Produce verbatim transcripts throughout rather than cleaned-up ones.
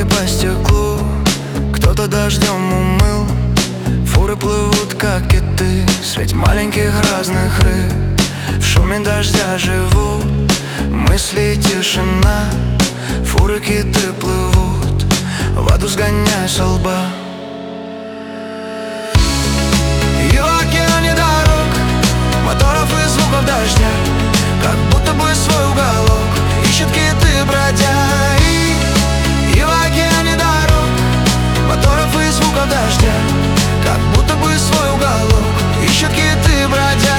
по стеклу, кто-то дождем умыл. Фуры плывут, как киты, средь маленьких разных рыб. В шуме дождя живут мысли и тишина. Фуры, киты плывут, воду сгоняя со лба. И в океане дорог, моторов и звуков дождя, как будто бы свой уголок ищут киты, бродя. И, и в океане дорог, моторов и звуков дождя, как будто бы свой уголок ищут киты, бродя.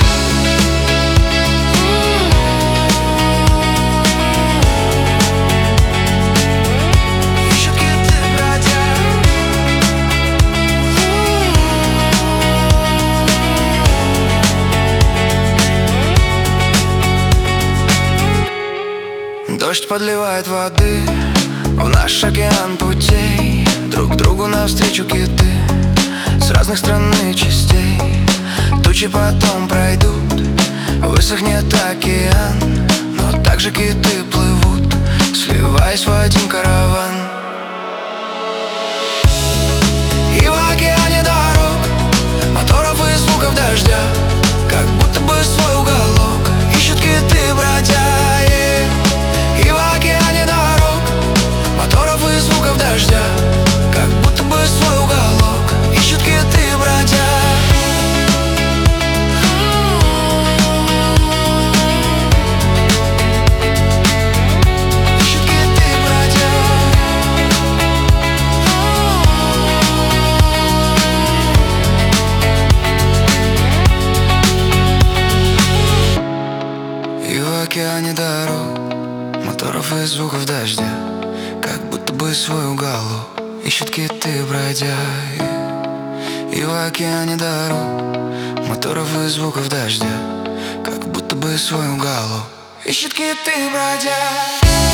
Дождь подливает воды в наш океан путей. Друг другу навстречу киты с разных стран и частей. Тучи потом пройдут, высохнет океан, но также киты плывут, сливаясь в один караван. И в океане дорог, моторов и звуков дождя, как будто бы свой уголок ищут киты, бродя. И в океане дорог, моторов и звуков дождя, как будто бы свой уголок ищут киты, бродя. Ищут киты, бродя. И в океане дорог, моторов и звуков дождя, как будто бы свой уголок ищут киты, бродя. И в океане дорог, моторов и звуков дождя, как будто бы свой уголок ищут киты, бродя.